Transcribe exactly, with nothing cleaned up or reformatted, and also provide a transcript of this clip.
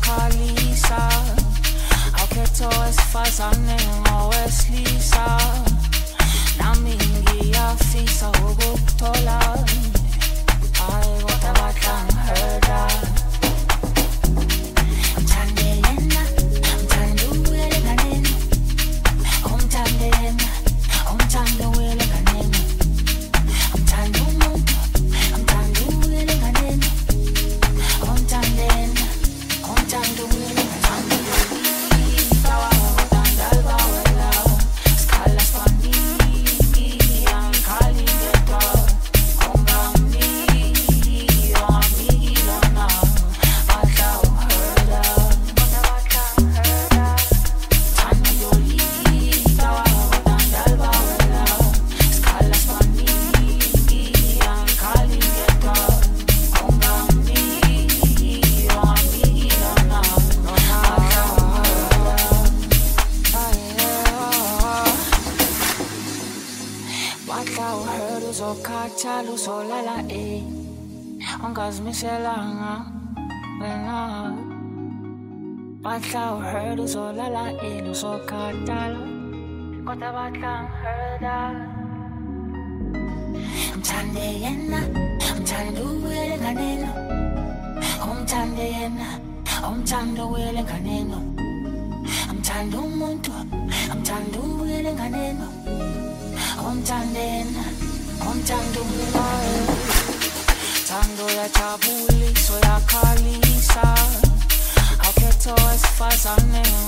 uyakhalisa awukhetho wesifazane ngowesilisa nami ngiyafisa ukukuthola hayi kodwa bahlangihurta umthande yena umthande uyele nganeni umthande yena umthande uyele nganeni umthande umuntu umthande uyele nganeni umthande yena umthande uyele nganeni tawa utandalwa wela skala spani yankali ngeta ongamni yamigilana batla uhurda batla uhurda tani yoli tawa utandalwa wela skala spani yankali ngeta ongamni yamigilana batla uhurda batla uhurda uzokhathala uzolala eh ungazimiselanga wena batla uhurda uzolala eh uzokhathala kodwa batla uhurda umthande yena umthande uyele nganeno umthande yena umthande uyele nganeno umthande umuntu umthande uyele nganeno umthande yena umthande uyele thando yajabulisa uyakhalisa awukhetho wesifazane